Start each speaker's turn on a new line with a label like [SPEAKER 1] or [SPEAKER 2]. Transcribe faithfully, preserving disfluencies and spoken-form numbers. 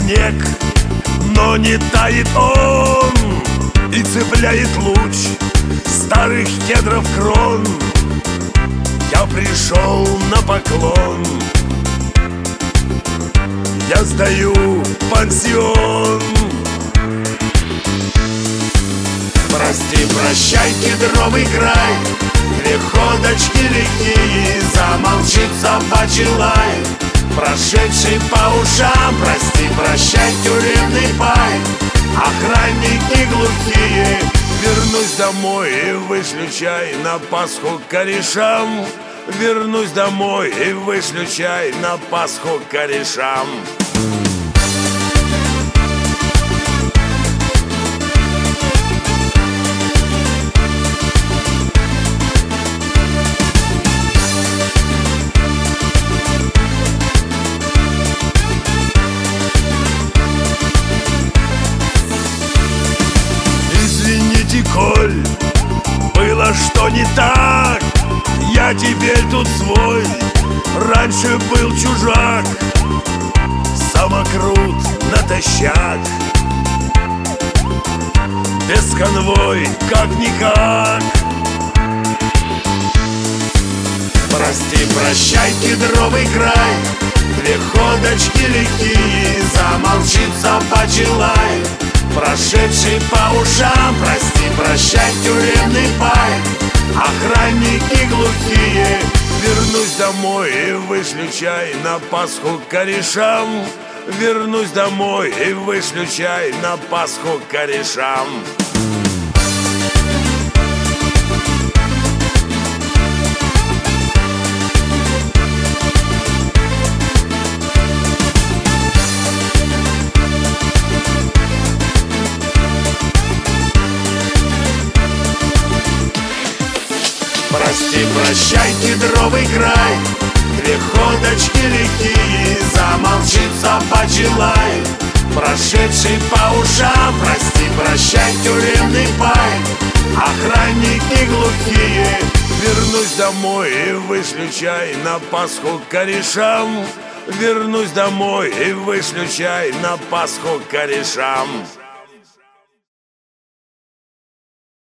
[SPEAKER 1] снег, но не тает он, и цепляет луч старых кедров крон. Я пришел на поклон, я сдаю пансион. Прости, прощай, кедровый край, греходочки лихие, замолчит собачий лай, прошедший по ушам. Прости, прощай, тюремный пай, охранники глухие. Вернусь домой и вышлю чай на Пасху корешам. Вернусь домой и вышлю чай на Пасху корешам. Извините, коль было что не так, я теперь тут свой, раньше был чужак. Самокрут натощак, без конвой как-никак. Прости, прощай, кедровый край, греходочки лихие, замолчит собачий лай, прошедший по ушам. Прости, прощай, тюремный пай, охранники глухие. Вернусь домой и вышлю чай на Пасху корешам. Вернусь домой и вышлю чай на Пасху корешам. Прости, прощай, кедровый край, греходочки лихие, замолчит собачий лай, прошедший по ушам. Прости, прощай, тюремный пай, охранники глухие. Вернусь домой и вышлю чай на Пасху корешам. Вернусь домой и вышлю чай на Пасху корешам.